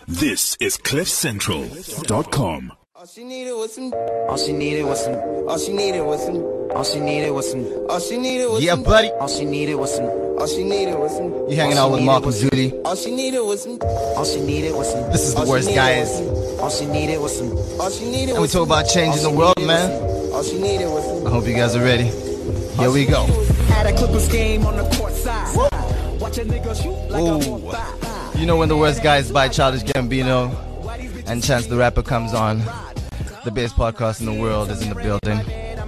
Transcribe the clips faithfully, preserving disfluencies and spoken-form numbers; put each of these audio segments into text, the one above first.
This is cliff central dot com. All she needed was some. All she needed was some. All she needed was some. All she needed was some. All she needed was Yeah, some. buddy. All she needed was some. All she needed was some. You hanging out with Mark and Julie. All she needed was some. All she needed was some. This is the All she worst, needed guys. was some. All she needed was some. All she needed And we was talk some. about changing All the she world, needed man. was some. All she needed was some. I hope you guys are ready. Here we go. At a Clippers game on the court side. Watch a nigga shoot like a Ooh. four five. You know when the worst guys by Childish Gambino and Chance the Rapper comes on. The best podcast in the world is in the building.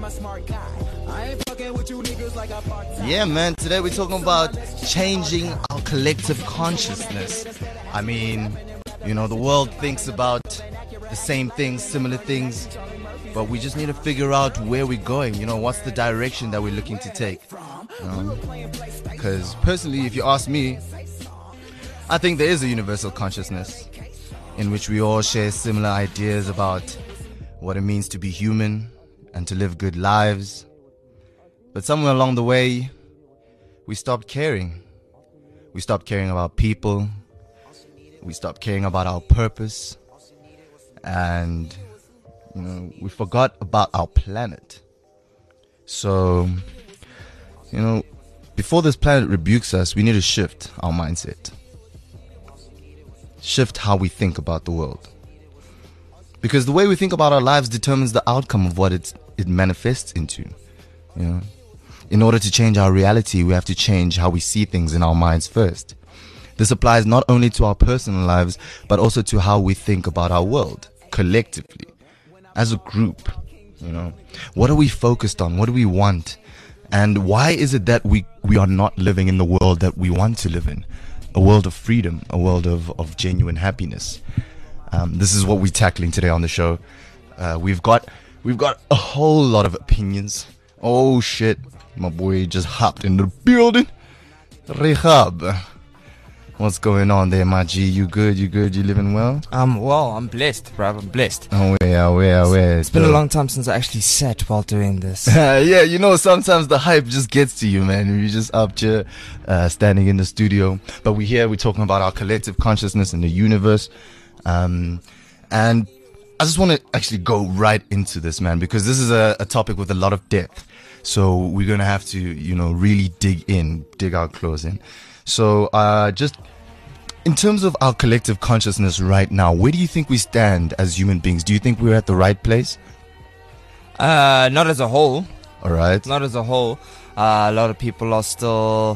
Yeah, man. Today we're talking about changing our collective consciousness. I mean, you know, the world thinks about the same things, similar things, but we just need to figure out where we're going. You know, what's the direction that we're looking to take? You know? Because personally, if you ask me, I think there is a universal consciousness in which we all share similar ideas about what it means to be human and to live good lives. But somewhere along the way, we stopped caring. We stopped caring about people. We stopped caring about our purpose. And, you know, we forgot about our planet. So, you know, before this planet rebukes us, we need to shift our mindset. Shift how we think about the world. Because the way we think about our lives determines the outcome of what it, it manifests into. You know? In order to change our reality, we have to change how we see things in our minds first. This applies not only to our personal lives, but also to how we think about our world, collectively, as a group. You know, what are we focused on? What do we want? And why is it that we, we are not living in the world that we want to live in? A world of freedom, a world of, of genuine happiness. Um, this is what we're tackling today on the show. Uh, we've got we've got a whole lot of opinions. Oh shit, my boy just hopped in the building. Rehab, what's going on there, my G? You good? You good? You living well? Um, well, I'm blessed, bruv. I'm blessed. Oh yeah, where, where? It's been a long time since I actually sat while doing this. Yeah, you know, sometimes the hype just gets to you, man. You're just up here, uh, standing in the studio. But we're here, we're talking about our collective consciousness in the universe. Um, and I just want to actually go right into this, man, because this is a, a topic with a lot of depth. So we're going to have to, you know, really dig in, dig our claws in. So, uh, just in terms of our collective consciousness right now, where do you think we stand as human beings? Do you think we're at the right place? Uh, not as a whole. All right. Not as a whole. Uh, a lot of people are still,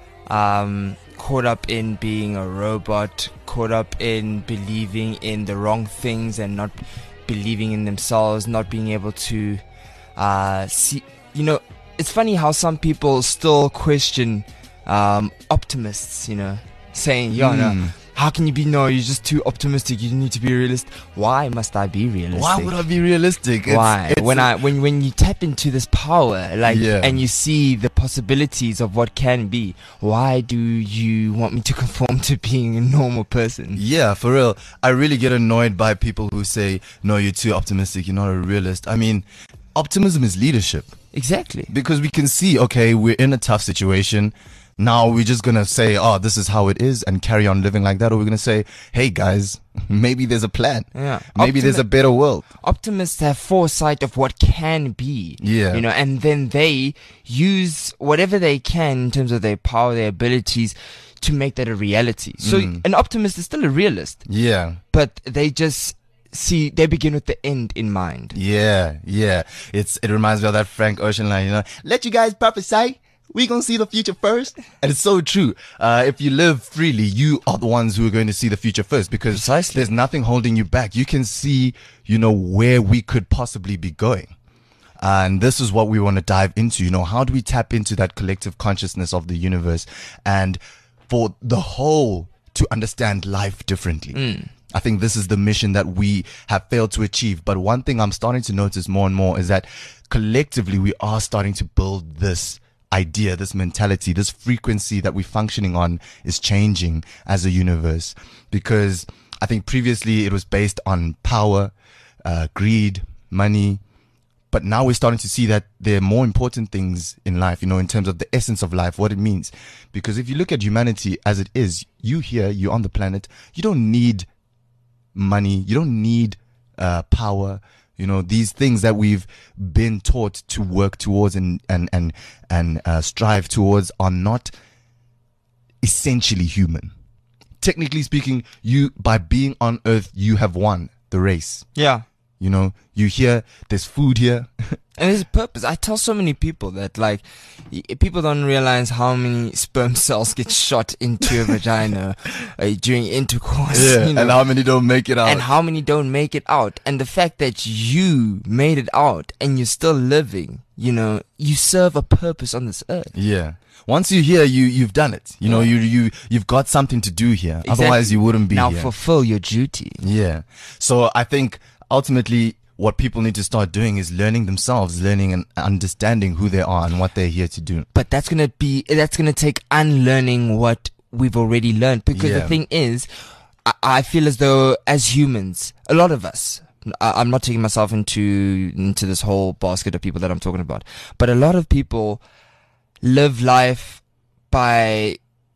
um, caught up in being a robot, caught up in believing in the wrong things and not believing in themselves, not being able to uh, see. You know, it's funny how some people still question um, optimists, you know, saying, yo, no, Mm. how can you be, no, you're just too optimistic, you need to be realistic. Why must I be realistic? Why would I be realistic? It's- Why? it's when a- I when when you tap into this power, like, Yeah. and you see the possibilities of what can be, why do you want me to conform to being a normal person? Yeah, for real. I really get annoyed by people who say, no, you're too optimistic, you're not a realist. I mean, optimism is leadership. Exactly. Because we can see, okay, we're in a tough situation. Now we're just going to say, oh, this is how it is and carry on living like that. Or we're going to say, hey, guys, maybe there's a plan. Yeah. Maybe Optimi- there's a better world. Optimists have foresight of what can be. Yeah. You know, and then they use whatever they can in terms of their power, their abilities to make that a reality. So Mm. an optimist is still a realist, Yeah. but they just see, they begin with the end in mind. Yeah. Yeah. It's, it reminds me of that Frank Ocean line, you know, let you guys prophesy. We gonna see the future first. And it's so true. Uh, if you live freely, you are the ones who are going to see the future first because Precisely. there's nothing holding you back. You can see, you know, where we could possibly be going. And this is what we want to dive into. You know, how do we tap into that collective consciousness of the universe and for the whole to understand life differently? I think this is the mission that we have failed to achieve. But one thing I'm starting to notice more and more is that collectively we are starting to build this idea, this mentality, this frequency that we're functioning on is changing as a universe. Because I think previously it was based on power, uh, greed, money, But now we're starting to see that there are more important things in life, you know, in terms of the essence of life, what it means. Because if you look at humanity as it is, you here, you're on the planet, you don't need money. You don't need uh, power. You know, these things that we've been taught to work towards and and and and uh, strive towards are not essentially human. Technically speaking, you by being on Earth, you have won the race. Yeah. You know, you hear there's food here. And there's a purpose. I tell so many people that, like, y- people don't realize how many sperm cells get shot into a vagina uh, during intercourse. Yeah, you know, and how many don't make it out? and how many don't make it out. And the fact that you made it out and you're still living, you know, you serve a purpose on this earth. Yeah. Once you're here, you you've done it. You know, you you you've got something to do here. Exactly. Otherwise, you wouldn't be now here. fulfill your duty. Yeah. So I think ultimately what people need to start doing is learning themselves, learning and understanding who they are and what they're here to do. But that's gonna be that's gonna take unlearning what we've already learned. Because Yeah. the thing is, I, I feel as though as humans, a lot of us, I, I'm not taking myself into into this whole basket of people that I'm talking about, but a lot of people live life by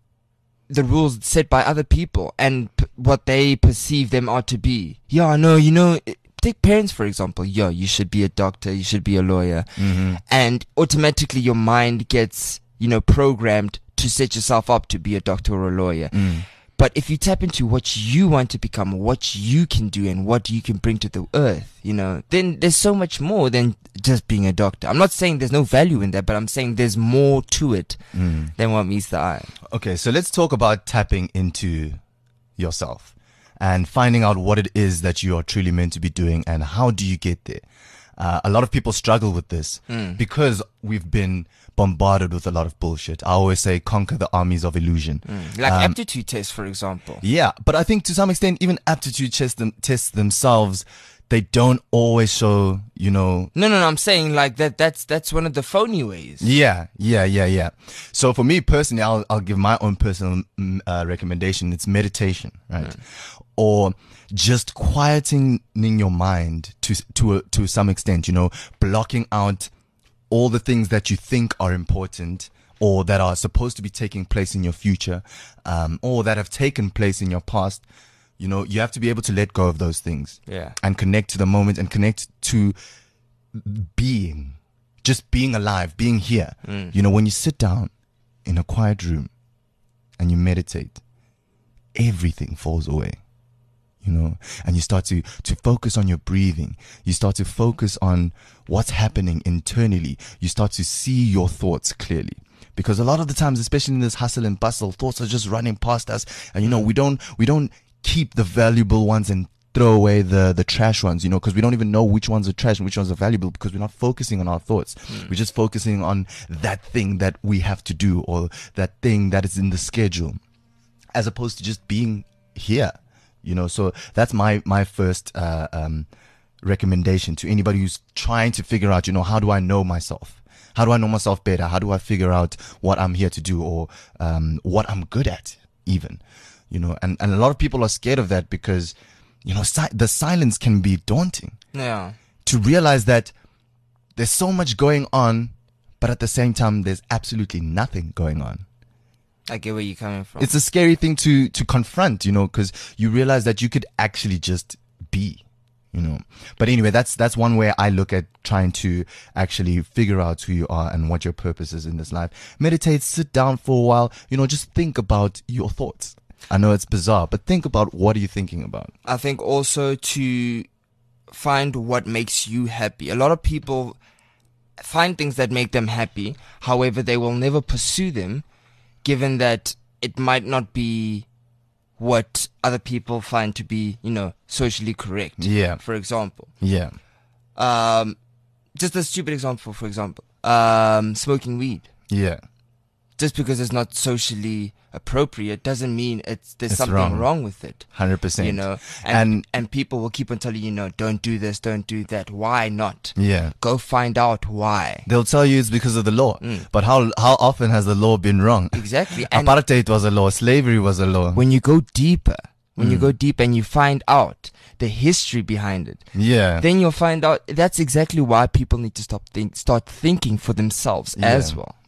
the rules set by other people and p- what they perceive them are to be. Yeah, no, you know, i- take parents for example. Yeah, you should be a doctor, you should be a lawyer, Mm-hmm. and automatically your mind gets, you know, programmed to set yourself up to be a doctor or a lawyer. Mm. But if you tap into what you want to become, what you can do and what you can bring to the earth, you know, then there's so much more than just being a doctor. I'm not saying there's no value in that, but I'm saying there's more to it Mm. than what meets the eye. Okay, so let's talk about tapping into yourself and finding out what it is that you are truly meant to be doing and how do you get there. Uh, a lot of people struggle with this Mm. because we've been bombarded with a lot of bullshit. I always say conquer the armies of illusion. Mm. Like Um, aptitude tests, for example. Yeah, but I think to some extent, even aptitude tests, them, tests themselves, they don't always show, you know. No, no, no. I'm saying like that. That's that's one of the phony ways. Yeah, yeah, yeah, yeah. So for me personally, I'll I'll give my own personal mm, uh, recommendation. It's meditation, right? Or just quieting your mind to to a, to some extent. You know, blocking out all the things that you think are important or that are supposed to be taking place in your future, um, or that have taken place in your past. You know, you have to be able to let go of those things. Yeah. And connect to the moment and connect to being, just being alive, being here. Mm. You know, when you sit down in a quiet room and you meditate, everything falls away. You know, and you start to, to focus on your breathing. You start to focus on what's happening internally. You start to see your thoughts clearly. Because a lot of the times, especially in this hustle and bustle, thoughts are just running past us. And, you know, we don't, we don't keep the valuable ones and throw away the, the trash ones, you know, because we don't even know which ones are trash and which ones are valuable because we're not focusing on our thoughts. Mm. We're just focusing on that thing that we have to do or that thing that is in the schedule as opposed to just being here. You know, so that's my, my first, uh, um, recommendation to anybody who's trying to figure out, you know, how do I know myself? How do I know myself better? How do I figure out what I'm here to do or, um, what I'm good at even, you know, and, and a lot of people are scared of that because, you know, si- the silence can be daunting Yeah. to realize that there's so much going on, but at the same time, there's absolutely nothing going on. I get where you're coming from. It's a scary thing to, to confront, you know, because you realize that you could actually just be, you know. But anyway, that's that's one way I look at trying to actually figure out who you are and what your purpose is in this life. Meditate, sit down for a while, you know, just think about your thoughts. I know it's bizarre, but think about what are you thinking about. I think also to find what makes you happy. A lot of people find things that make them happy. However, they will never pursue them, given that it might not be what other people find to be, you know, socially correct. Yeah. For example, Yeah. um, just a stupid example. For example, um, smoking weed. Yeah. Just because it's not socially appropriate doesn't mean it's there's It's something wrong. wrong with it. one hundred percent. You know, and, And- and people will keep on telling you, no, don't do this, don't do that. Why not? Yeah. Go find out why. They'll tell you it's because of the law. Mm. But how how often has the law been wrong? Exactly. And Apartheid was a law. Slavery was a law. when you go deeper, when you Mm. go deep and you find out the history behind it, Yeah. then you'll find out that's exactly why people need to stop think, start thinking for themselves as Yeah. well.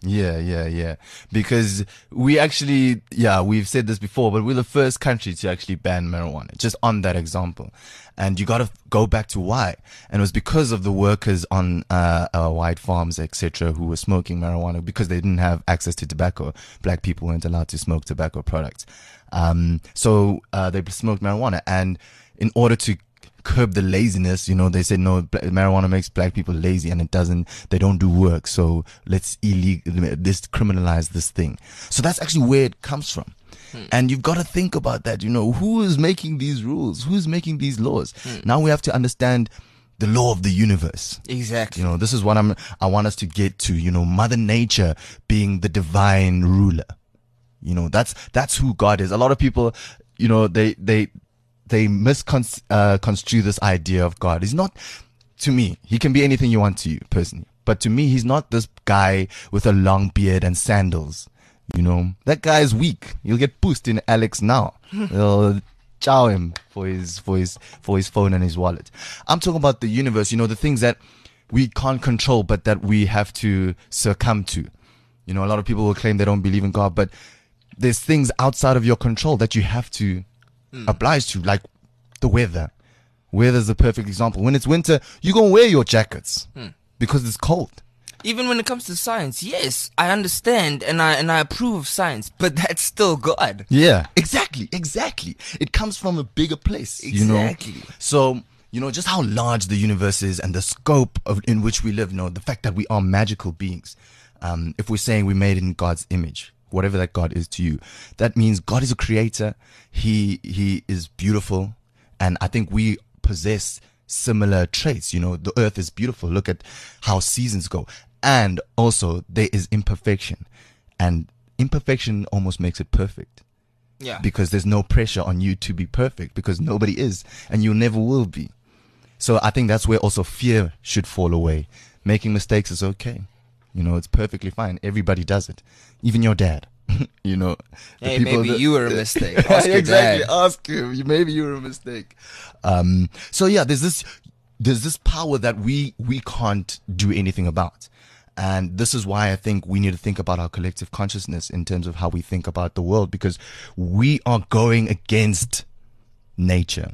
Yeah, yeah, yeah. Because we actually, yeah, we've said this before, but we're the first country to actually ban marijuana, just on that example. And you got to go back to why. And it was because of the workers on uh, uh, white farms, et cetera, who were smoking marijuana because they didn't have access to tobacco. Black people weren't allowed to smoke tobacco products. Um, so uh, they smoked marijuana. And in order to curb the laziness, you know, they said, no, bla- marijuana makes black people lazy and it doesn't, they don't do work. So let's illegal, this criminalize this thing. So that's actually where it comes from. Hmm. And you've got to think about that. You know, who is making these rules? Who's making these laws? Hmm. Now we have to understand the law of the universe. Exactly. You know, this is what I'm, I want us to get to, you know, Mother Nature being the divine ruler. You know, that's, that's who God is. A lot of people, you know, they, they, they misconstrue uh, construe this idea of God. He's not, to me, he can be anything you want to you personally. But to me, he's not this guy with a long beard and sandals. You know, that guy is weak. He'll get pushed in Alex now. They'll chow him for his, for his, for his phone and his wallet. I'm talking about the universe, you know, the things that we can't control, but that we have to succumb to. You know, a lot of people will claim they don't believe in God, but there's things outside of your control that you have to mm. oblige to, like the weather. Weather's the perfect example. When it's winter, you're going to wear your jackets mm. because it's cold. Even when it comes to science, yes, I understand and I and I approve of science, but that's still God. Yeah, exactly, exactly. It comes from a bigger place, exactly. You know? So, you know, just how large the universe is and the scope of in which we live, you know, the fact that we are magical beings. Um, if we're saying we made in God's image, whatever that God is to you, that means God is a creator. He, he is beautiful. And I think we possess similar traits. You know, the earth is beautiful. Look at how seasons go. And also there is imperfection, and imperfection almost makes it perfect. Yeah. Because there's no pressure on you to be perfect, because nobody is, and you never will be. So I think that's where also fear should fall away. Making mistakes is okay. You know, it's perfectly fine. Everybody does it. Even your dad. You know, the hey, maybe that, you were a mistake. Ask your exactly. Dad. Ask him. Maybe you were a mistake. Um, so yeah, there's this, there's this power that we, we can't do anything about. And this is why I think we need to think about our collective consciousness in terms of how we think about the world, because we are going against nature.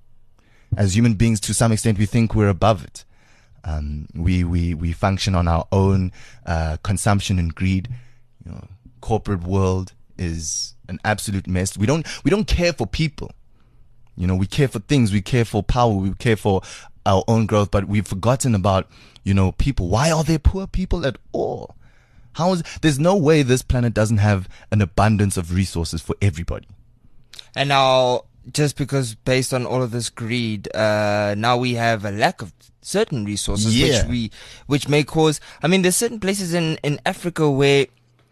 As human beings, to some extent, we think we're above it. Um, we, we, we function on our own, uh, consumption and greed. You know, corporate world is an absolute mess. We don't, we don't care for people. You know, we care for things. We care for power. We care for our own growth, but we've forgotten about, you know, people. Why are there poor people at all? How is, there's no way this planet doesn't have an abundance of resources for everybody. And now, just because based on all of this greed, uh, now we have a lack of certain resources, yeah. which we, which may cause, I mean, there's certain places in, in Africa where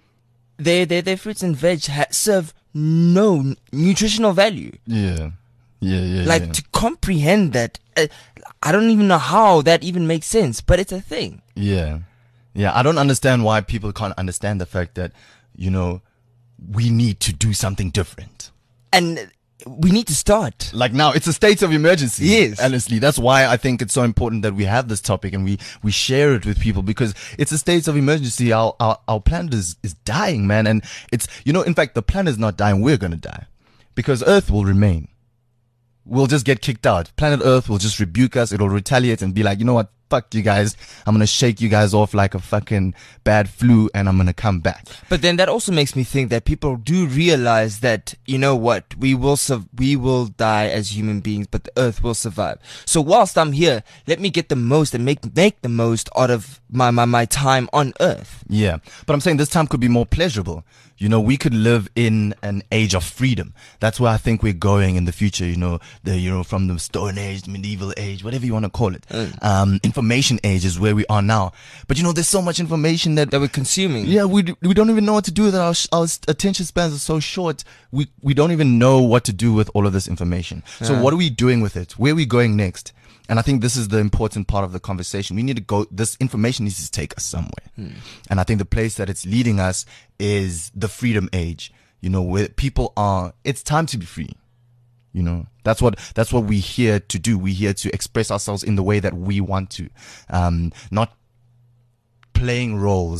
their, their, their fruits and veg ha- serve no n- nutritional value. Yeah. Yeah, yeah, like yeah. to comprehend that, uh, I don't even know how that even makes sense, but it's a thing. Yeah, yeah. I don't understand why people can't understand the fact that, you know, we need to do something different, and we need to start. Like now, it's a state of emergency. Yes, honestly, that's why I think it's so important that we have this topic and we we share it with people, because it's a state of emergency. Our our our planet is is dying, man, and it's, you know, in fact, the planet is not dying. We're gonna die, because Earth will remain. We'll just get kicked out. Planet Earth will just rebuke us. It'll retaliate and be like, you know what? Fuck you guys. I'm going to shake you guys off like a fucking bad flu, and I'm going to come back. But then that also makes me think that people do realize that, you know what? We will su- we will die as human beings, but the Earth will survive. So whilst I'm here, let me get the most and make make the most out of my, my, my time on Earth. Yeah. But I'm saying this time could be more pleasurable. You know, we could live in an age of freedom. That's where I think we're going in the future. You know, the, you know, from the Stone Age, medieval age, whatever you want to call it. Mm. Um, information age is where we are now. But you know, there's so much information that, that we're consuming. Yeah, we we don't even know what to do with it. Our, our attention spans are so short. We, we don't even know what to do with all of this information. Yeah. So what are we doing with it? Where are we going next? And I think this is the important part of the conversation. We need to go, this information needs to take us somewhere. Hmm. And I think the place that it's leading us is the freedom age, you know, where people are, it's time to be free. You know, that's what, that's what we're here to do. We're here to express ourselves in the way that we want to, um, not playing roles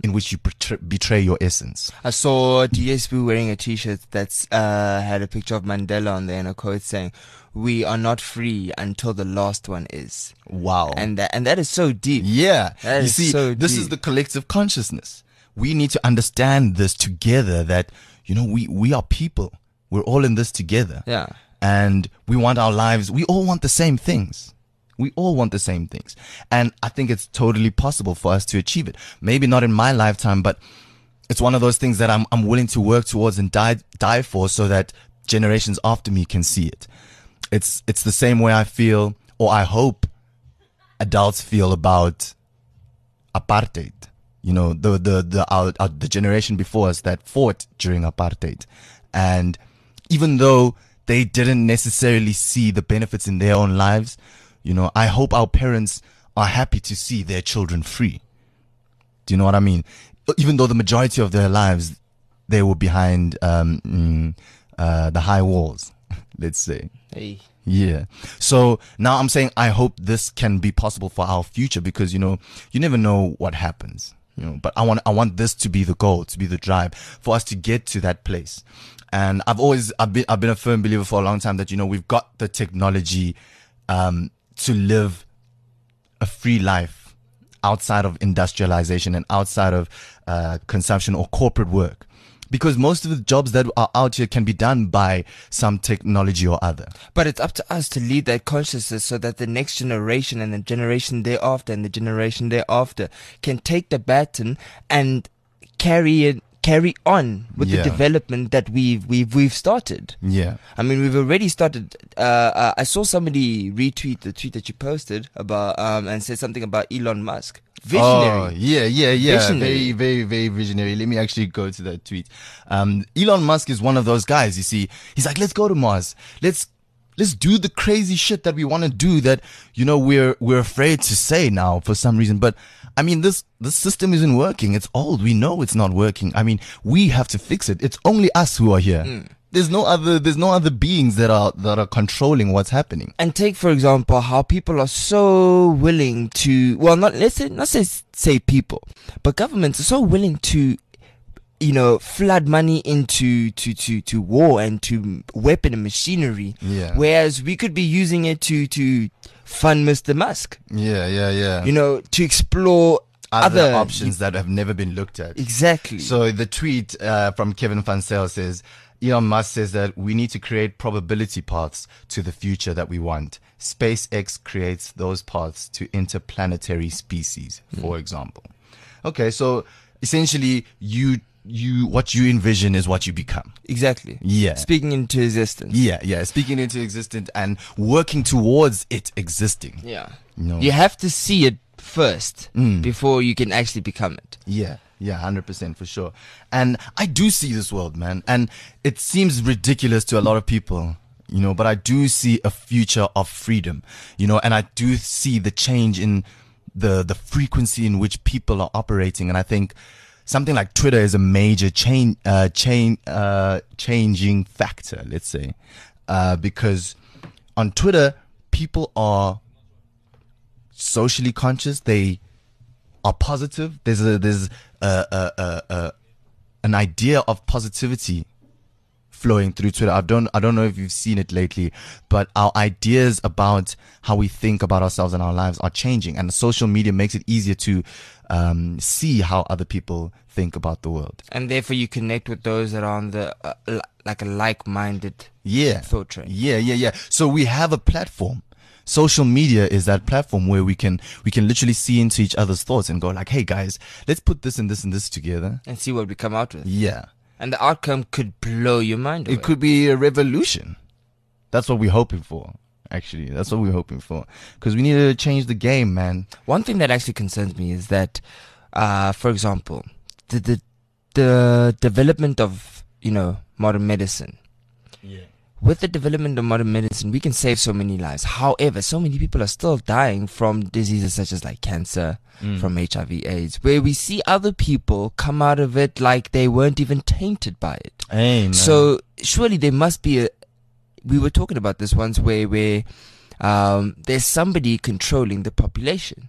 in which you betray, betray your essence. I saw D S B wearing a T-shirt that's uh, had a picture of Mandela on there and a quote saying, "We are not free until the last one is." Wow. And that and that is so deep. Yeah. That you is see, so this deep. is the collective consciousness. We need to understand this together, that, you know, we, we are people. We're all in this together. Yeah. And we want our lives, we all want the same things. We all want the same things. And I think it's totally possible for us to achieve it. Maybe not in my lifetime, but it's one of those things that I'm, I'm willing to work towards and die, die for, so that generations after me can see it. It's, it's the same way I feel, or I hope adults feel about apartheid. You know, the, the, the, our, our, the generation before us that fought during apartheid. And even though they didn't necessarily see the benefits in their own lives, you know, I hope our parents are happy to see their children free. Do you know what I mean? Even though the majority of their lives, they were behind, um, mm, uh, the high walls, let's say. Hey. Yeah. So now I'm saying I hope this can be possible for our future, because, you know, you never know what happens. You know, but I want I want this to be the goal, to be the drive for us to get to that place. And I've always I've been I've been a firm believer for a long time that, you know, we've got the technology um, to live a free life outside of industrialization and outside of uh, consumption or corporate work. Because most of the jobs that are out here can be done by some technology or other. But it's up to us to lead that consciousness so that the next generation and the generation thereafter and the generation thereafter can take the baton and carry it, carry on with Yeah. the development that we've we've we've started. Yeah. I mean, we've already started. Uh, uh, I saw somebody retweet the tweet that you posted about um, and said something about Elon Musk. Visionary. Oh, yeah, yeah, yeah. Visionary. Very, very, very visionary. Let me actually go to that tweet. Um, Elon Musk is one of those guys, you see. He's like, let's go to Mars. Let's, let's do the crazy shit that we want to do that, you know, we're, we're afraid to say now for some reason. But I mean, this, this system isn't working. It's old. We know it's not working. I mean, we have to fix it. It's only us who are here. Mm. There's no other, there's no other beings that are, that are controlling what's happening. And take, for example, how people are so willing to, well, not, let's say, not say, say people, but governments are so willing to, you know, flood money into, to, to, to war and to weapon and machinery. Yeah. Whereas we could be using it to, to fund Mister Musk, Yeah, yeah, yeah. you know, to explore other, other options that have never been looked at. Exactly. So the tweet uh, from Kevin Van Zyl says, Elon Musk says that we need to create probability paths to the future that we want. SpaceX creates those paths to interplanetary species, for mm. example. Okay, so essentially, you you what you envision is what you become. Exactly. Yeah. Speaking into existence. Yeah, yeah. Speaking into existence and working towards it existing. Yeah. You know? You have to see it first Mm. before you can actually become it. Yeah. Yeah, one hundred percent for sure. And I do see this world, man. And it seems ridiculous to a lot of people, you know, but I do see a future of freedom, you know, and I do see the change in the, the frequency in which people are operating. And I think something like Twitter is a major chain, uh, chain, uh, changing factor, let's say, uh, because on Twitter, people are socially conscious. They are positive. There's a, there's a, a, a, a, an idea of positivity flowing through Twitter. I don't, I don't know if you've seen it lately, but our ideas about how we think about ourselves and our lives are changing, and social media makes it easier to um, see how other people think about the world. And therefore you connect with those that are on the, uh, li- like a like-minded Yeah. thought train. Yeah, yeah, yeah. So we have a platform. Social media is that platform where we can we can literally see into each other's thoughts and go like, hey guys, let's put this and this and this together. And see what we come out with. Yeah. And the outcome could blow your mind away. It could be a revolution. That's what we're hoping for. Actually, that's what we're hoping for. Because we need to change the game, man. One thing that actually concerns me is that, uh, for example, the, the the development of, you know, modern medicine. Yeah. With the development of modern medicine, we can save so many lives. However, so many people are still dying from diseases such as like cancer, Mm. from H I V AIDS, where we see other people come out of it like they weren't even tainted by it. Hey, man. So surely there must be a, we were talking about this once where, where, um, there's somebody controlling the population.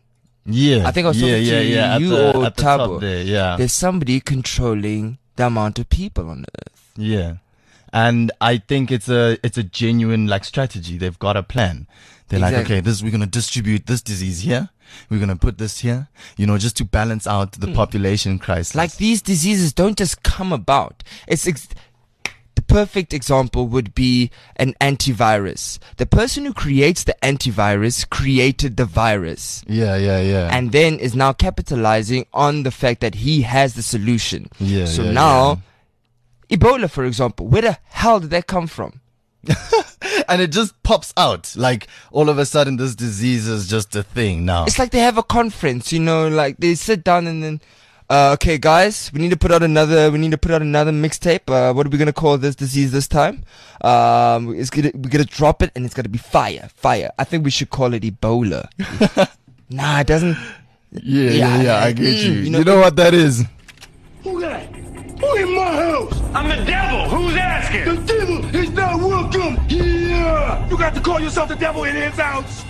Yeah. I think I was yeah, talking yeah, to yeah. you at the, or at the top Tabo. there, yeah. There's somebody controlling the amount of people on Earth. Yeah. And I think it's a it's a genuine like strategy. They've got a plan. They're like, Exactly. okay, this we're gonna distribute this disease here. We're gonna put this here. You know, just to balance out the population crisis. Like these diseases don't just come about. It's ex- the perfect example would be an antivirus. The person who creates the antivirus created the virus. yeah, yeah, yeah. And then is now capitalizing on the fact that he has the solution. yeah, So yeah, now, Ebola, for example, where the hell did that come from? yeah. And it just pops out. Like all of a sudden, this disease is just a thing now. It's like they have a conference, you know, like they sit down and then, uh, okay, guys, we need to put out another, we need to put out another mixtape. Uh, what are we gonna call this disease this time? Um, it's gonna, we're gonna drop it, and it's gonna be fire, fire. I think we should call it Ebola. Nah, it doesn't. Yeah, yeah, Yeah, yeah. I mm, get you. you You know- know, what that is? Who that? Who in my house? I'm the devil. Who's asking? The devil is not welcome here. You got to call yourself the devil in his house.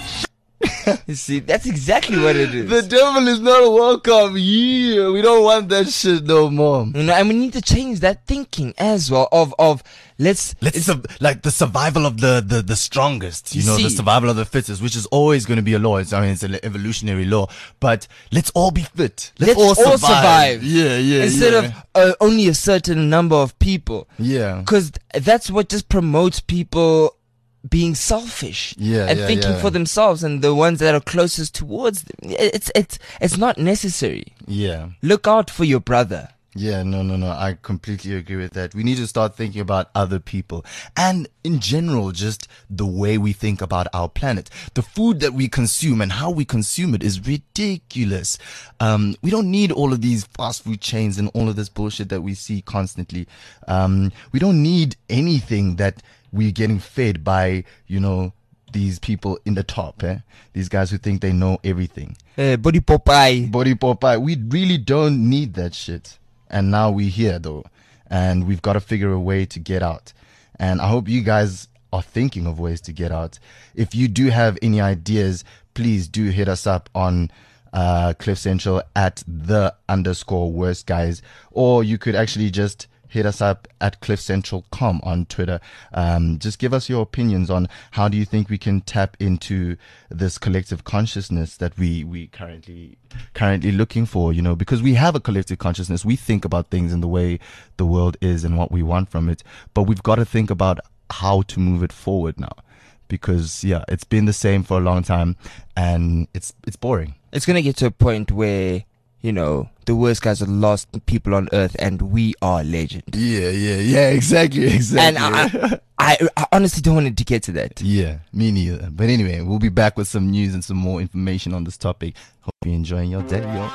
You see, that's exactly what it is. The devil is not welcome here. We don't want that shit no more. You know, and we need to change that thinking as well. Of of let's Let's su- like the survival of the, the, the strongest, you You know, the see. survival of the fittest, which is always going to be a law. It's, I mean, it's an evolutionary law, but let's all be fit. Let's, let's all, survive. survive. Yeah, yeah, Instead yeah. of uh, only a certain number of people. yeah. Because that's what just promotes people being selfish Yeah, and yeah, thinking yeah. for themselves and the ones that are closest towards them. It's it's it's not necessary. Yeah. Look out for your brother. Yeah, no, no, no. I completely agree with that. We need to start thinking about other people and in general, just the way we think about our planet. The food that we consume and how we consume it is ridiculous. Um, we don't need all of these fast food chains and all of this bullshit that we see constantly. Um, we don't need anything that we're getting fed by, you know, these people in the top, eh? These guys who think they know everything. Uh, body Popeye. Body Popeye. We really don't need that shit. And now we're here though. And we've got to figure a way to get out. And I hope you guys are thinking of ways to get out. If you do have any ideas, please do hit us up on uh, Cliff Central at the underscore worst guys. Or you could actually just hit us up at cliff central dot com on Twitter. Um, just give us your opinions on how do you think we can tap into this collective consciousness that we, we currently, currently looking for, you know, because we have a collective consciousness. We think about things in the way the world is and what we want from it, but we've got to think about how to move it forward now, because yeah, it's been the same for a long time and it's, it's boring. It's gonna get to a point where, you know, the worst guys are the last people on earth, and we are legend. Yeah, yeah, yeah, exactly, exactly. And I, I, I honestly don't want it to get to that. Yeah, me neither. But anyway, we'll be back with some news and some more information on this topic. Hope you're enjoying your day, yo.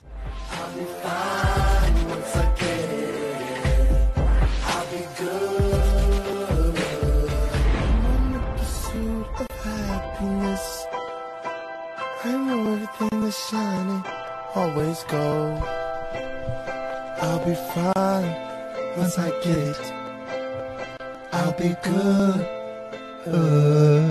I know everything is shining, always gold. I'll be fine once I get it. I'll be good. Uh.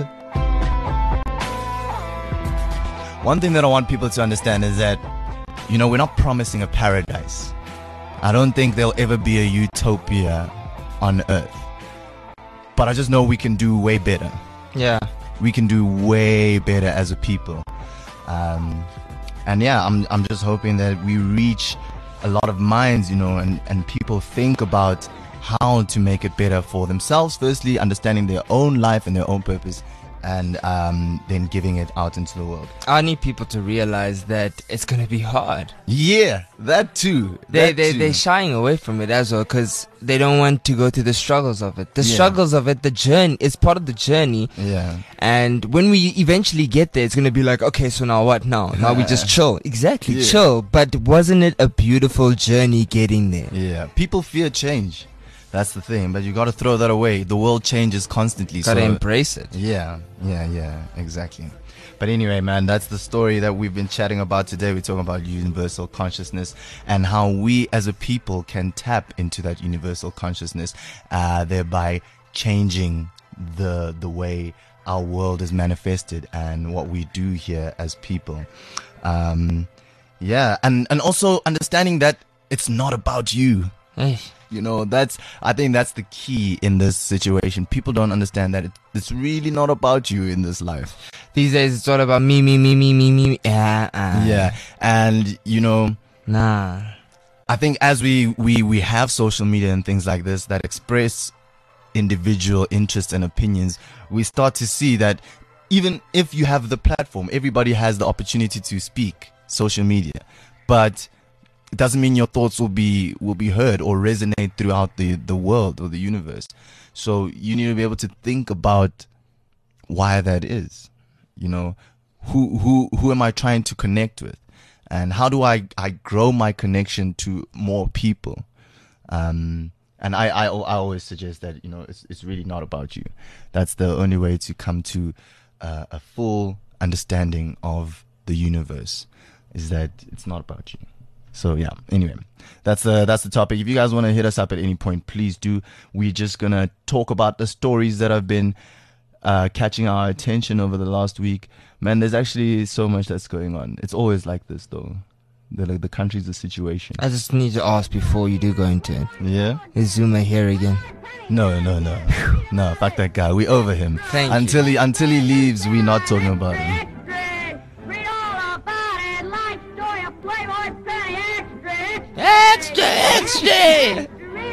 One thing that I want people to understand is that, you know, we're not promising a paradise. I don't think there'll ever be a utopia on Earth. But I just know we can do way better. Yeah. We can do way better as a people. Um, and yeah, I'm I'm just hoping that we reach a lot of minds, you know, and, and people think about how to make it better for themselves. Firstly, understanding their own life and their own purpose, and um, then giving it out into the world. I need people to realize that it's gonna be hard. Yeah, that too. They that they too. they're shying away from it as well because they don't want to go through the struggles of it. The Yeah. struggles of it, the journey, is part of the journey. Yeah. And when we eventually get there, it's gonna be like, okay, so now what? Now, now we just chill. Exactly, Yeah. chill. But wasn't it a beautiful journey getting there? Yeah. People fear change. That's the thing. But you got to throw that away. The world changes constantly. Gotta so embrace it. Yeah, yeah, yeah, exactly. But anyway, man, that's the story that we've been chatting about today. We're talking about universal consciousness and how we as a people can tap into that universal consciousness, uh, thereby changing the the way our world is manifested and what we do here as people. Um, yeah, and and also understanding that it's not about you. Hey. You know, that's, I think that's the key in this situation. People don't understand that it, it's really not about you in this life. These days it's all about me, me, me, me, me, me. Uh, uh. Yeah. And, you know, Nah. I think as we, we, we have social media and things like this that express individual interests and opinions, we start to see that even if you have the platform, everybody has the opportunity to speak social media. But it doesn't mean your thoughts will be will be heard or resonate throughout the, the world or the universe. So you need to be able to think about why that is. You know, who who who am I trying to connect with, and how do I, I grow my connection to more people? Um, and I, I I always suggest that, you know, it's it's really not about you. That's the only way to come to uh, a full understanding of the universe, is that it's not about you. So yeah, anyway, that's the that's the topic. If you guys want to hit us up at any point, please do. We're just gonna talk about the stories that have been uh, catching our attention over the last week. Man, there's actually so much that's going on. It's always like this, though. The the country's a situation. I just need to ask before you do go into it. Yeah. Is Zuma here again? No, no, no, no. Fuck that guy. We over him. Thank until you. he until he leaves, we're not talking about him. Extra, extra.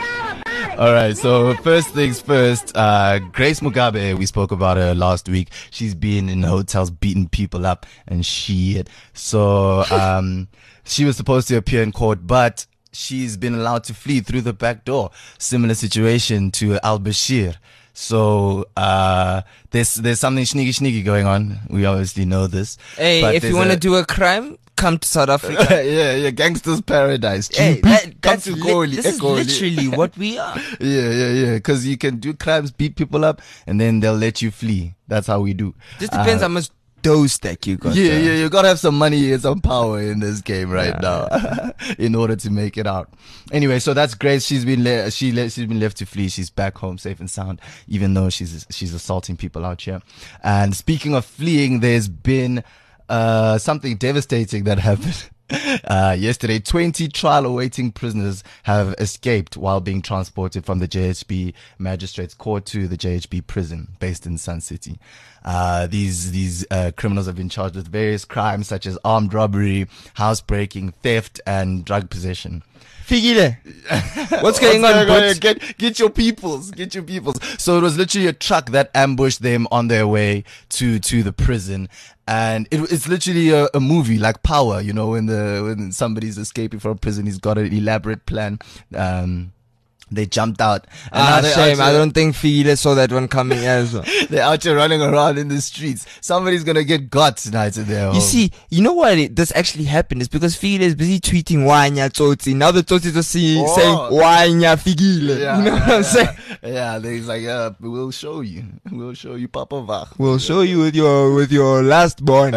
All right, so first things first, uh, Grace Mugabe, we spoke about her last week. She's been in hotels beating people up and shit. So um, she was supposed to appear in court, but she's been allowed to flee through the back door. Similar situation to Al-Bashir. So uh, there's there's something sneaky sneaky going on. We obviously know this. Hey, but if you there's want to a- do a crime, come to South Africa. yeah, yeah, gangster's paradise. Hey, Cheap. that, Come that's to li- Goli, this is Egoli. literally what we are. Yeah, yeah, yeah. Because you can do crimes, beat people up, and then they'll let you flee. That's how we do. Just depends Uh, how much dough stack you got. Yeah, though. yeah, you gotta have some money and some power in this game right now in order to make it out. Anyway, so that's Grace. She's been le- she le- she's been left to flee. She's back home safe and sound, even though she's she's assaulting people out here. And speaking of fleeing, there's been uh, something devastating that happened. Uh, yesterday, twenty trial awaiting prisoners have escaped while being transported from the J H B Magistrates Court to the J H B prison based in Sun City. Uh, these, these, uh, criminals have been charged with various crimes such as armed robbery, housebreaking, theft, and drug possession. Figile. What's going on, Butch? Get, get your peoples, get your peoples. So it was literally a truck that ambushed them on their way to, to the prison. And it, it's literally a, a movie like Power, you know, when the, when somebody's escaping from prison, he's got an elaborate plan. Um, they jumped out. And now Ah, they're shame. out I here- don't think Figile saw that one coming as well. They're out here running around in the streets. Somebody's gonna get got tonight in their home. You see, you know why it, this actually happened is because Figile is busy tweeting Wanya Tsotsi. Now the Tsotsi are saying, Oh. saying Wanya Figile. Yeah. You know what I'm saying? Yeah, he's like, yeah, we'll show you. We'll show you, Papa Vach. We'll show you with your with your last born.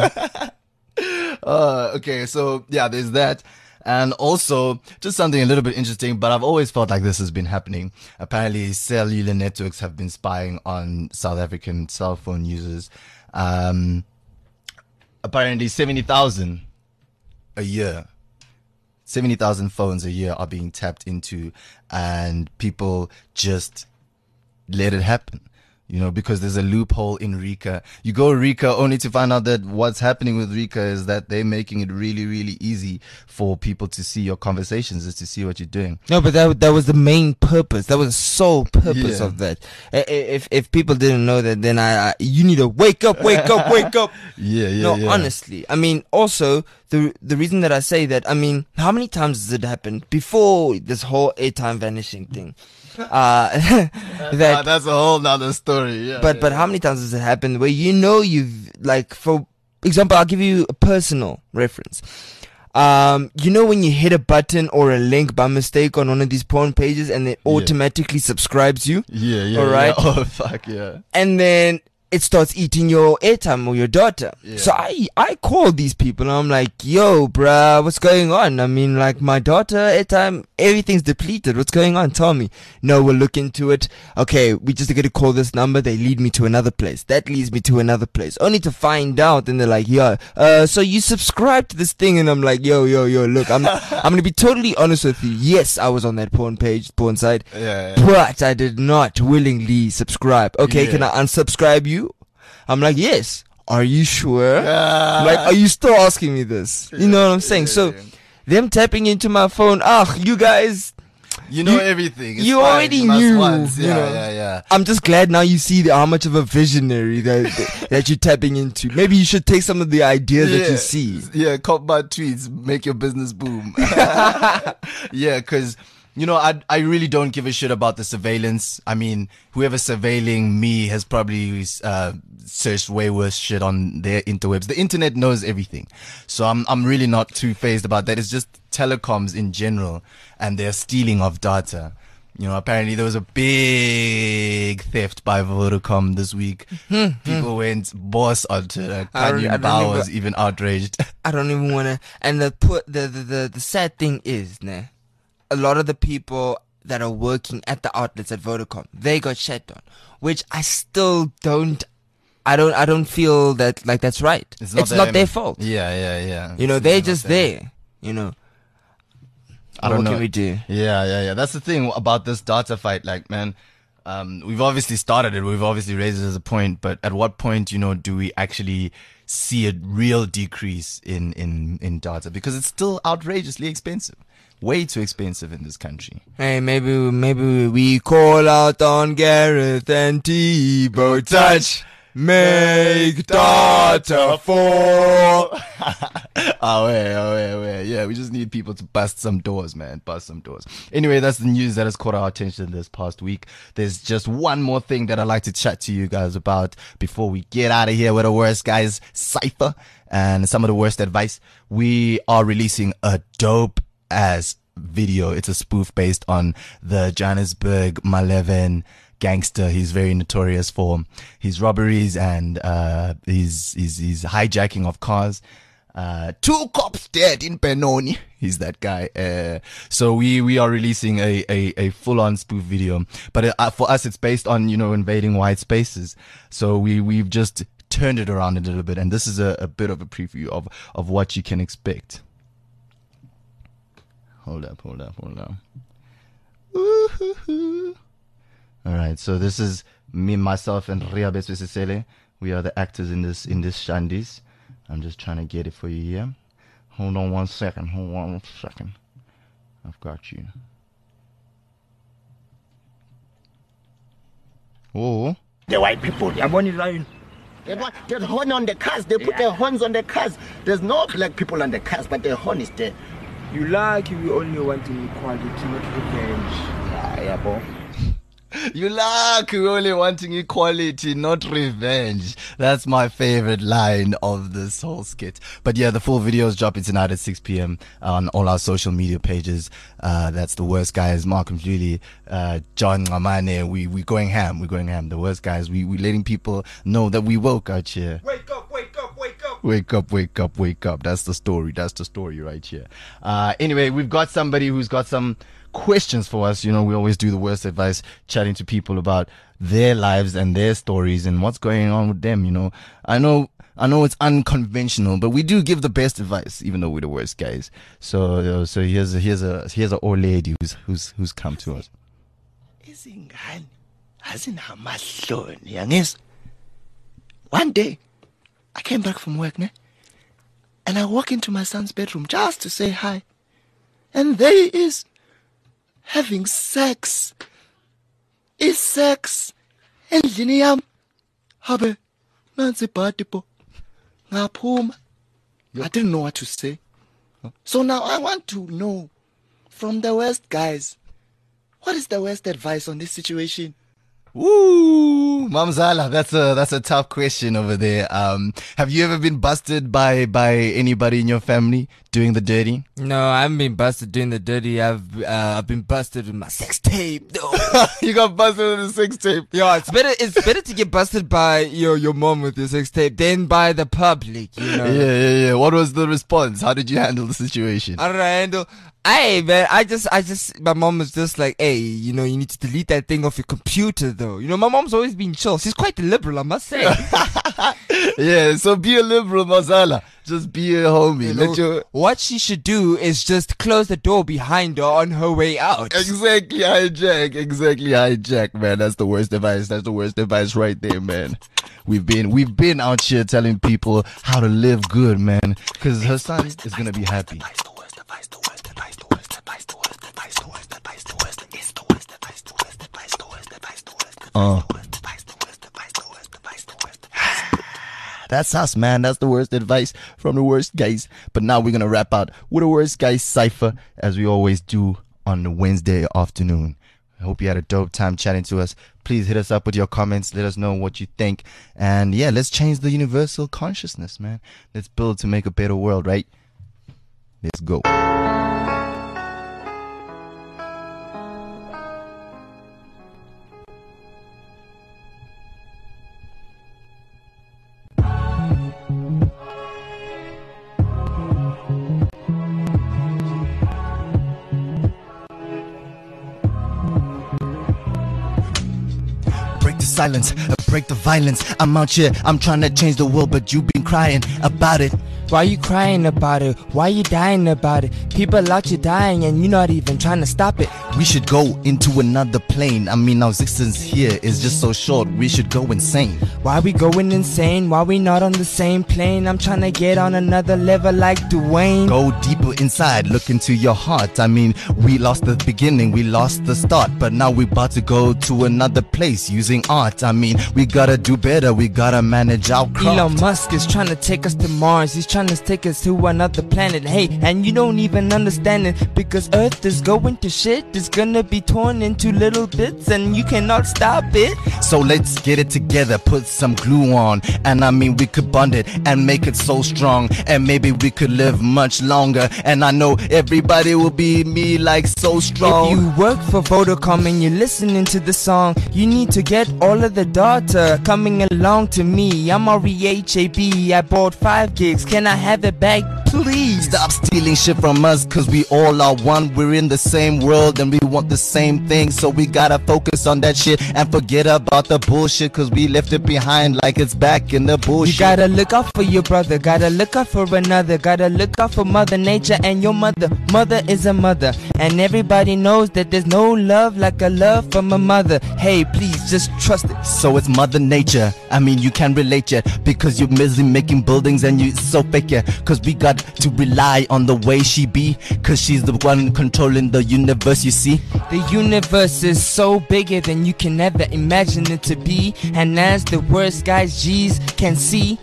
Uh, okay, so yeah, there's that. And also, just something a little bit interesting, but I've always felt like this has been happening. Apparently, cellular networks have been spying on South African cell phone users. Um, apparently, seventy thousand a year. seventy thousand phones a year are being tapped into, and people just let it happen. You know, because there's a loophole in Rika. You go Rika only to find out that what's happening with Rika is that they're making it really, really easy for people to see your conversations, is to see what you're doing. No, but that that was the main purpose. That was the sole purpose Yeah. of that. I- I- If if people didn't know that, then I, I you need to wake up, wake up, wake up. Yeah, yeah, no, yeah. honestly, I mean, also the the reason that I say that, I mean, how many times has it happened before this whole airtime vanishing thing? Uh, Uh, that that's a whole nother story. Yeah, but yeah. but how many times has it happened where you know you've, like, for example, I'll give you a personal reference. Um, you know when you hit a button or a link by mistake on one of these porn pages and it Yeah. automatically subscribes you, Yeah, yeah. All right. Yeah. Oh fuck yeah. and then it starts eating your airtime or your data. Yeah. So I I call these people and I'm like, yo, bruh, what's going on? I mean, like, my data, airtime, everything's depleted. What's going on? Tell me. No, we'll look into it. Okay, we just got to call this number. They lead me to another place. That leads me to another place. Only to find out, and they're like, yo, uh, so you subscribe to this thing? And I'm like, yo, yo, yo, look, I'm I'm gonna be totally honest with you. Yes, I was on that porn page, porn site, Yeah, yeah. but I did not willingly subscribe. Okay, Yeah. can I unsubscribe you? I'm like, yes. Are you sure? Yeah. Like, are you still asking me this? You know what I'm saying? So, them tapping into my phone, ah, you guys, You know You- everything. It's you fine. already Must knew, once. you Yeah, know. yeah, yeah. I'm just glad now you see the, how much of a visionary that, that that you're tapping into. Maybe you should take some of the ideas that you see. Yeah, cop bad tweets, make your business boom. Yeah, because, you know, I I really don't give a shit about the surveillance. I mean, whoever's surveilling me has probably uh, searched way worse shit on their interwebs. The internet knows everything. So I'm I'm really not too fazed about that. It's just telecoms in general and their stealing of data. You know, apparently there was a big theft by Vodacom this week. People went boss onto it. I don't- Kanye I don't Bao even- was even outraged. I don't even want to. And the put the, the the the sad thing is, nah, a lot of the people that are working at the outlets at Vodacom, they got shat on, which I still don't. I don't. I don't feel that like that's right. It's not, them. their fault. Yeah, yeah, yeah. You know, It's they're not just them. there. You know. I don't what know. can we do? Yeah, yeah, yeah. That's the thing about this data fight. Like, man, um, we've obviously started it. We've obviously raised it as a point. But at what point, you know, do we actually see a real decrease in, in, in data? Because it's still outrageously expensive. Way too expensive in this country. Hey, maybe maybe we call out on Gareth and T-Bo Touch. Make data fall. Oh, wait, oh, wait, wait. Yeah, we just need people to bust some doors, man. Bust some doors. Anyway, that's the news that has caught our attention this past week. There's just one more thing that I'd like to chat to you guys about before we get out of here with the worst guys cipher and some of the worst advice. We are releasing a dope ass video. It's a spoof based on the Johannesburg Maleven gangster. He's very notorious for his robberies and uh his his, his hijacking of cars. Uh, two cops dead in Benoni. He's that guy. Uh, so we, we are releasing a, a, a full on spoof video, but uh, for us, it's based on, you know, invading white spaces. So we, we've just turned it around a little bit. And this is a, a bit of a preview of, of what you can expect. Hold up, hold up, hold up. Woo-hoo-hoo. All right. So this is me, myself, and Ria Beswesesele. We are the actors in this, in this shandies. I'm just trying to get it for you here. Hold on one second. Hold on one second. I've got you. Oh. The white people. I'm only lying. They want the horn on the cars. They put their horns on the cars. There's no black people on the cars, but the horn is there. You like we only want equality, not revenge. Ah, yeah, boy. You like we're only wanting equality, not revenge. That's my favorite line of this whole skit. But yeah, the full video is dropping tonight at six p.m. on all our social media pages. Uh, that's The Worst Guys, Markham Julie, uh, John Ngamane. We, we going ham. We're going ham. The Worst Guys. We, we letting people know that we woke out here. Wake up, wake up, wake up. Wake up, wake up, wake up. That's the story. That's the story right here. Uh, anyway, we've got somebody who's got some questions for us. You know, we always do the worst advice, chatting to people about their lives and their stories and what's going on with them. You know, I know, I know it's unconventional, but we do give the best advice, even though we're the worst guys. So, uh, so here's a, here's a, here's a old lady who's, who's, who's come to us. Izingane azinamahloni yangizwa. One day, I came back from work, ne? And I walk into my son's bedroom just to say hi. And there he is, having sex. Is sex. Endlini yam. Habe, nansi party po. Ngaphuma. I didn't know what to say. So now I want to know from the West guys, what is the worst advice on this situation? Ooh, Mamzala, that's a that's a tough question over there. Um, have you ever been busted by by anybody in your family doing the dirty? No, I haven't been busted doing the dirty. I've uh, I've been busted with my sex tape. No. You got busted with a sex tape. Yeah, it's better. It's better to get busted by your your mom with your sex tape than by the public. You know. Yeah, yeah, yeah. What was the response? How did you handle the situation? How did I handle? Hey man, I just, I just, my mom was just like, hey, you know, you need to delete that thing off your computer though. You know, my mom's always been chill. She's quite liberal, I must say. Yeah, so be a liberal, Mazala. Just be a homie. You Let know, your what she should do is just close the door behind her on her way out. Exactly, hijack. Exactly, hijack, man. That's the worst advice. That's the worst advice right there, man. We've been, we've been out here telling people how to live good, man. Because her son is gonna be happy. Uh. That's us, man. That's the worst advice from the worst guys. But now we're gonna wrap out with the worst guys cipher, as we always do on the Wednesday afternoon. I hope you had a dope time chatting to us. Please hit us up with your comments. Let us know what you think. And yeah, let's change the universal consciousness, man. Let's build to make a better world, right? Let's go. Silence, break the violence. I'm out here, I'm trying to change the world, but you've been crying about it. Why you crying about it? Why you dying about it? People out here dying and you're not even trying to stop it. We should go into another plane. I mean, our existence here is just so short. We should go insane. Why we going insane? Why we not on the same plane? I'm trying to get on another level like Dwayne. Go deeper inside, look into your heart. I mean, we lost the beginning, we lost the start, but now we about to go to another place using art. I mean, we gotta do better, we gotta manage our craft. Elon Musk is trying to take us to Mars. He's trying to take us to another planet. Hey, and you don't even understand it, because Earth is going to shit. It's gonna be torn into little bits and you cannot stop it. So let's get it together, put some glue on, and I mean we could bond it and make it so strong, and maybe we could live much longer. And I know everybody will be me like so strong. If you work for Vodacom and you're listening to the song, you need to get all of the data coming along to me. I'm R E H A B, I bought five gigs. Can I have it back, please? Stop stealing shit from us, cause we all are one. We're in the same world and we want the same thing, so we gotta focus on that shit and forget about the bullshit, cause we left it behind like it's back in the bullshit. You gotta look out for your brother, gotta look out for another, gotta look out for Mother Nature and your mother. Mother is a mother, and everybody knows that there's no love like a love from a mother. Hey, please just trust it. So it's Mother Nature. I mean, you can't relate yet, because you're busy making buildings and you so fake yet. Cause we got to rely on the way she be, cause she's the one controlling the universe, you see. The universe is so bigger than you can ever imagine it to be, and as the worst guys G's can see,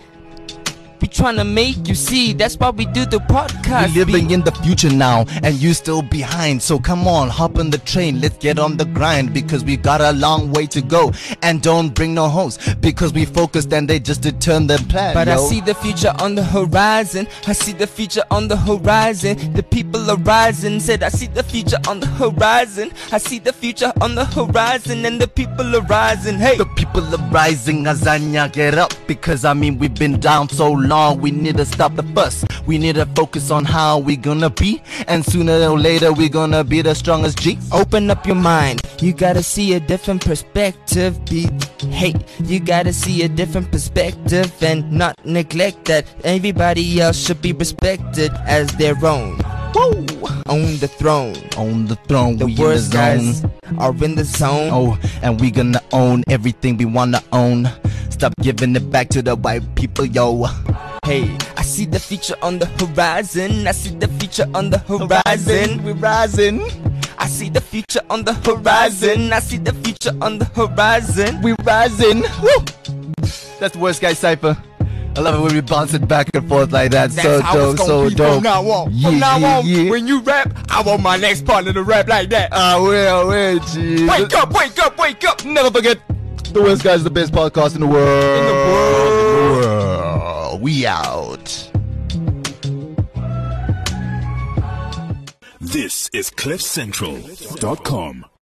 we tryna make you see. That's why we do the podcast. We're living beat. in the future now, and you still behind. So come on, hop on the train, let's get on the grind, because we got a long way to go. And don't bring no hoes, because we focused and they just did turn their plan. But yo. I see the future on the horizon. I see the future on the horizon. The people are rising. Said I see the future on the horizon. I see the future on the horizon, and the people are rising. Hey, the people are rising, Azanya, get up, because I mean we've been down so long. We need to stop the fuss. We need to focus on how we gonna be, and sooner or later we gonna be the strongest G. Open up your mind. You gotta see a different perspective. Be hey, you gotta see a different perspective and not neglect that everybody else should be respected as their own. Woo! On the throne. On the throne. The we worst in the guys zone. are in the zone. Oh, and we gonna own everything we wanna own. Stop giving it back to the white people, yo. Hey, I see the future on the horizon. I see the future on the horizon. We're rising. I see the future on the horizon. I see the future on the horizon. We're rising. Woo! That's the worst guy cipher. I love it when we bounce it back and forth like that. That's so how dope, it's gonna so be dope. From now on, yeah, from now yeah, on, yeah. when you rap, I want my next partner to rap like that. Ah, well, well, G. Wake up, wake up, wake up. Never forget. The Worst Guys, the best podcast in the world. In the world. In the world. We out. This is cliff central dot com.